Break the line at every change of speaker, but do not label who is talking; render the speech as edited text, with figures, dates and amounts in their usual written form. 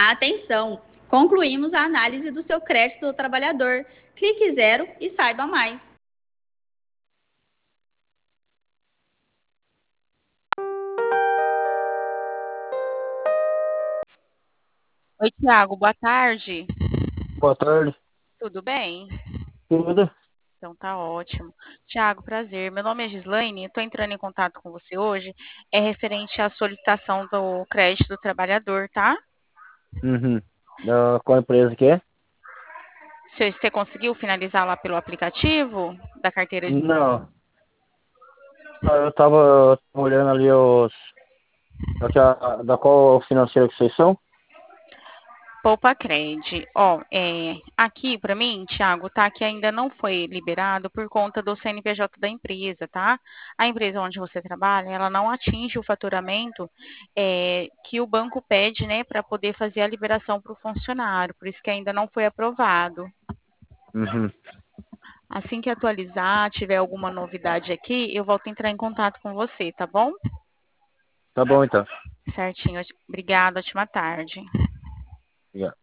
Atenção! Concluímos a análise do seu crédito do trabalhador. Clique zero e saiba mais.
Oi, Tiago, boa tarde.
Boa tarde.
Tudo bem?
Tudo?
Então tá ótimo. Tiago, prazer. Meu nome é Gislaine, estou entrando em contato com você hoje. É referente à solicitação do crédito do trabalhador, tá?
Uhum. Qual empresa que é?
Você conseguiu finalizar lá pelo aplicativo da carteira de
Não. Eu tava olhando ali da qual financeira que vocês são?
Poupa Cred? Ó, aqui para mim, Tiago, tá que ainda não foi liberado por conta do CNPJ da empresa, tá? A empresa onde você trabalha, ela não atinge o faturamento que o banco pede, né, para poder fazer a liberação para o funcionário, por isso que ainda não foi aprovado.
Uhum.
Assim que atualizar, tiver alguma novidade aqui, eu volto a entrar em contato com você, tá bom?
Tá bom então.
Certinho. Obrigada, ótima tarde.
Obrigado.